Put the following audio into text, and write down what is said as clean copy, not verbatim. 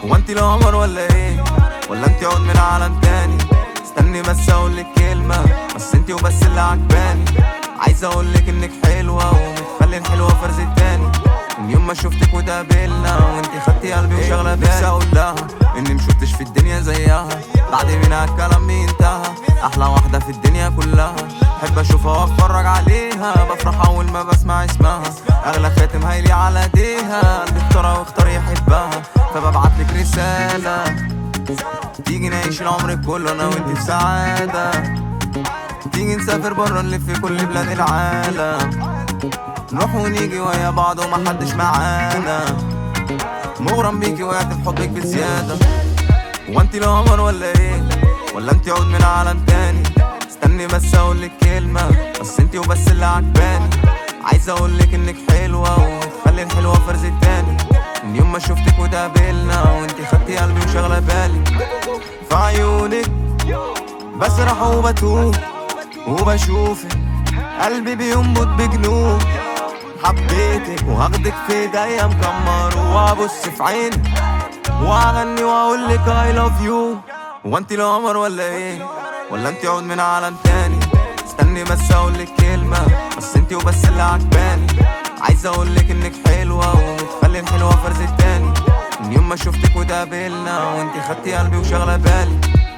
هو انتي القمر ولا ايه؟ ولا انتي عود من عالم تاني؟ استني بس اقولك كلمة، بس انتي وبس اللي عجباني. عايز اقولك انك حلوة ومتخلي الحلوة فرز التاني. من يوم ما شفتك وتقابلنا وانتي خدتي قلبي وشغلة بالي. نفسي اقول لها اني مشوفتش في الدنيا زيها، بعد منها الكلام انتهى. احلى واحدة في الدنيا كلها، بحب اشوفها واتفرج عليها. بفرح اول ما بسمع اسمها، اغلى خاتم هيلي على ايديها. قلبي اختارها واختار يحبها، فببعتلك رسالة تيجي نعيش العمر كله انا وانتي في سعادة. تيجي نسافر برا نلف في كل بلاد العالم، نروح ونيجي ويا بعض ومحدش معانا. مغرم بيكي وقعت في حبك بزيادة. هو انتي القمر ولا ايه؟ ولا انتي عود من عالم تاني؟ استني بس اقولك كلمة، بس انتي وبس اللي عجباني. عايز اقولك انك حلوة وتخلي الحلوة فرز التاني. من يوم ما شفتك وتقابلنا وانتي خدتي قلبي وشغلة بالي. في عيونك بسرح وبتوه وبشوفك قلبي بينبض بجنون. حبيتك وهاخدك في ايديا مكمر، وابص في عينك واغني واقولك I love you. هو انتي القمر ولا ايه؟ ولا انتي عود من عالم تاني؟ استني بس اقولك كلمة، بس انتي وبس اللي عجباني. عايز اقولك انك حلوة ومتخلي الحلوة فرز التاني. من يوم ما شفتك وتقابلنا وانتي خدتي قلبي وشغلة بالي.